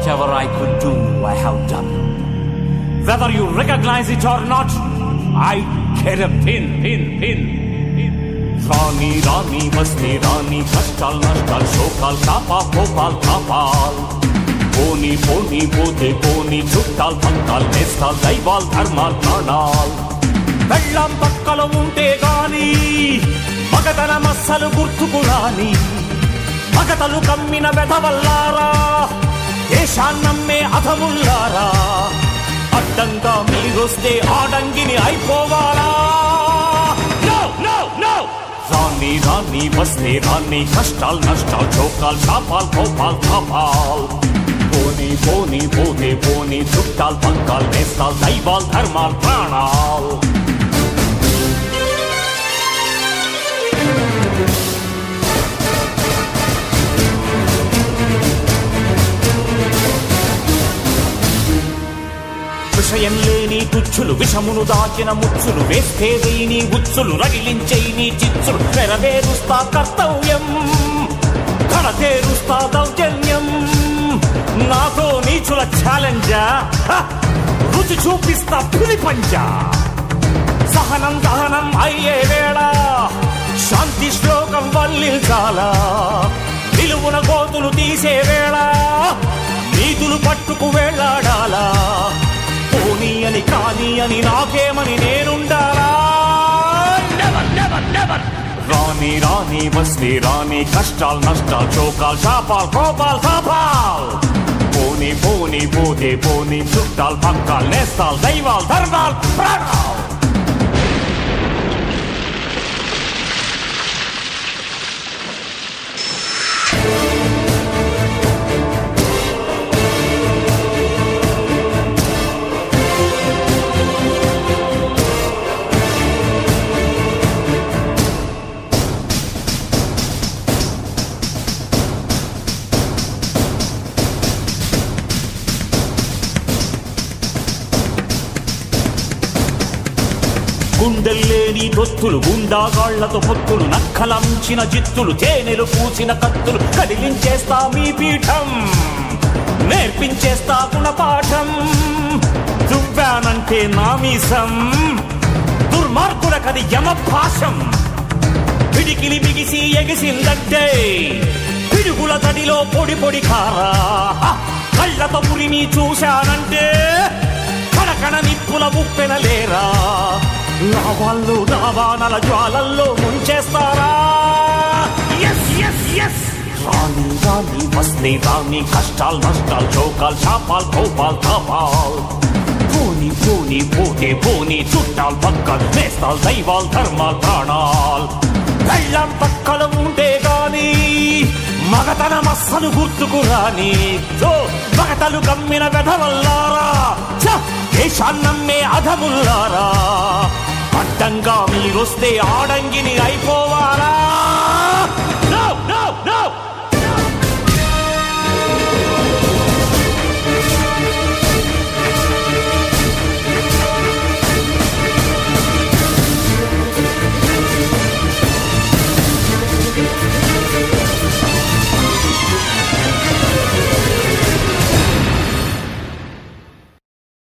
whatever I could do, I have done. Whether you recognize it or not, I get a pin. రాని రాని వస్తే రాని కష్టాలు నష్టాలు శోకాలు కోపాలు తాపాలు పోని పోతే పోని చుట్టాలు పంతాలు నేస్తాలు దైవాలు ధర్మాలు ప్రాణాలు వెళ్ళం పక్కలో ఉంటే గాని మగతన మస్సలు గుర్తుకు రాని మగతలు కమ్మిన వెధవల్లారా దేశాన్నమ్మే అధముల్లారా అడ్డంగా మీరొస్తే ఆడంగిని అయిపోవాలా రాని రాని వస్తే రాని కష్టాలు నష్టాలు చోకాలు శాపాలు కోపాలు తాపాలు పోని పోతే పోని చుట్టాలు పంకాలు నేస్తాలు దైవాలు ధర్మాలు ప్రాణాలు విషయం లేని తుచ్చులు విషమును దాచిన ముచ్చులు వేస్తే నీ ఉచ్చులు రగిలించే నీ చిచ్చులు నెరవేరుస్తా కర్తవ్యం కడతేరుస్తా దౌర్జన్యం నాతో నీచుల ఛాలెంజా రుచి చూపిస్తా పులి పంజా సహనం దహనం అయ్యే వేళ శాంతి శ్లోకం వల్లించాలా నిలువున కోతులు తీసే వేళ నీతులు పట్టుకు వేళ్లాడాలా పోనీ అని కానీ అని నాకేమని నేనుండాలా రాని రాని వస్తే రాని కష్టాలు నష్టాలు చోకాలు శాపాలు కోపాలు తాపాలు పోని పోతే పోని చుట్టాలు పక్కాలు నేస్తాలు దైవాలు ధర్మాలు ప్రాణాలు గుండెల్లేని దొత్తులు గుండాగాళ్లతో పొత్తులు నక్కలంచిన జిత్తులు తేనెలు పూసిన కత్తులు కదిలించేస్తా మీ పీఠం నేర్పించేస్తా గుణపాఠం దువ్వానంటే నామీసం దుర్మార్గులకది యమభాషం పిడికిలి బిగిసి ఎగిసిందంటే పిడుగుల తడిలో పొడి పొడి కారా కళ్ళతో పురిని చూశానంటే కడకణ నిప్పుల ఉప్పెనలేరా లావాళ్ళు దావానల జ్వాలల్లో ముంచేస్తారా రాని రాని వస్తే రాని కష్టాలు నష్టాలు చోకాలు శాపాలు కోపాలు తాపాలు పోని పోతే పోని చుట్టాలు పక్కలు నేస్తాలు దైవాలు ధర్మాలు ప్రాణాలు వెళ్ళం పక్కలు ఉంటే గాని మగతన మస్సలు గుర్తుకు రాని మగతలు కమ్మిన వెధవల్లారా దేశాన్నమ్మే అధముల్లారా అడ్డంగా మీరొస్తే ఆడంగిని అయిపోవాలా